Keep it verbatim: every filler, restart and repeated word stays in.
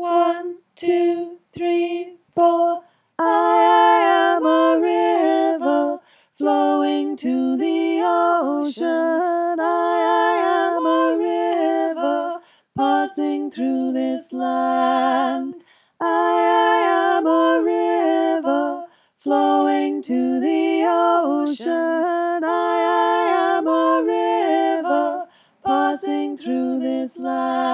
One, two, three, four. I am a river flowing to the ocean. I am a river passing through this land. I am a river flowing to the ocean. I am a river passing through this land.